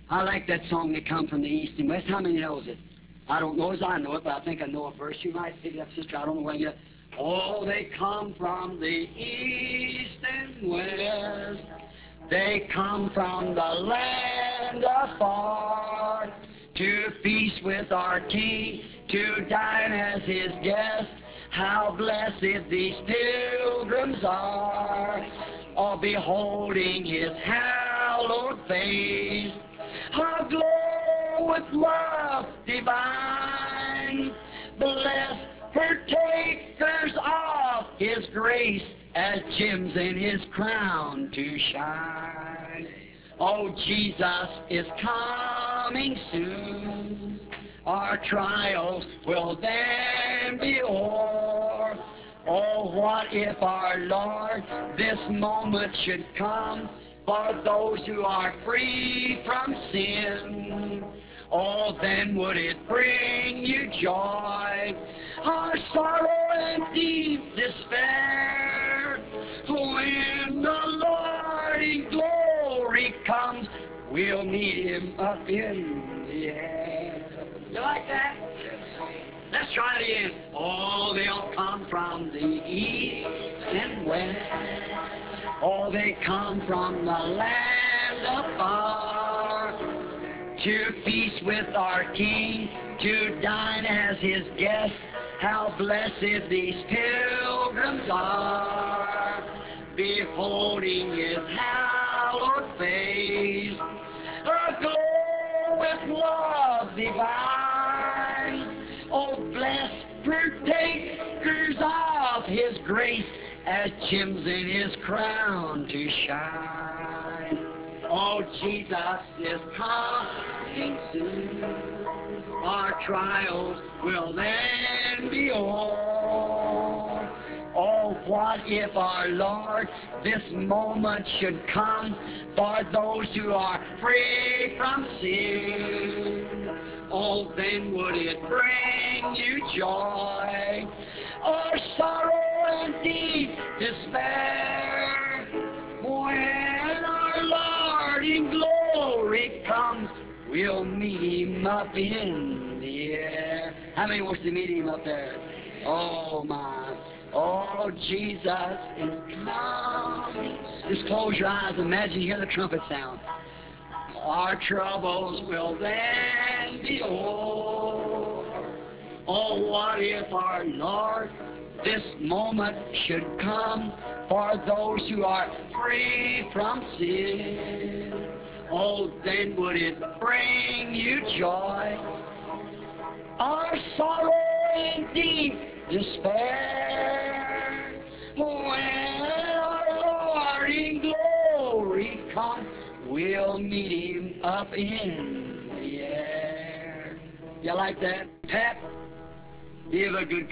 I like that song, They Come from the East and West. How many knows it? I don't know as I know it, but I think I know a verse. You might pick it up, sister. I don't know where you get it. Oh, they come from the east and west. They come from the land afar to feast with our King, to dine as his guest. How blessed these pilgrims are, all beholding his hallowed face. Aglow with love divine, blessed partakers of his grace, as gems in his crown to shine. Oh, Jesus is coming soon. Our trials will then be o'er. Oh, what if our Lord this moment should come for those who are free from sin? Oh, then would it bring you joy, our sorrow and deep despair? When the Lord in glory comes, we'll meet him up in the air. You like that? Let's try it again. Oh, they'll come from the east and west. Oh, they come from the land afar to feast with our King, to dine as his guests. How blessed these pilgrims are, beholding his hallowed face, aglow with love divine. Oh, blessed partakers of his grace, as gems in his crown to shine. Oh, Jesus is coming soon. Our trials will then be o'er. Oh, what if our Lord this moment should come for those who are free from sin? Oh, then would it bring you joy, or sorrow and deep despair? When our Lord in glory comes, we'll meet him up in the air. How many wants to meet him up there? Oh, my. Oh, Jesus is coming. Just close your eyes. Imagine you hear the trumpet sound. Our troubles will then be o'er. Oh, what if our Lord this moment should come for those who are free from sin? Oh, then would it bring you joy, our sorrow and deep despair? When our Lord in glory comes, we'll meet him up in the air. You like that, Pat? Give a good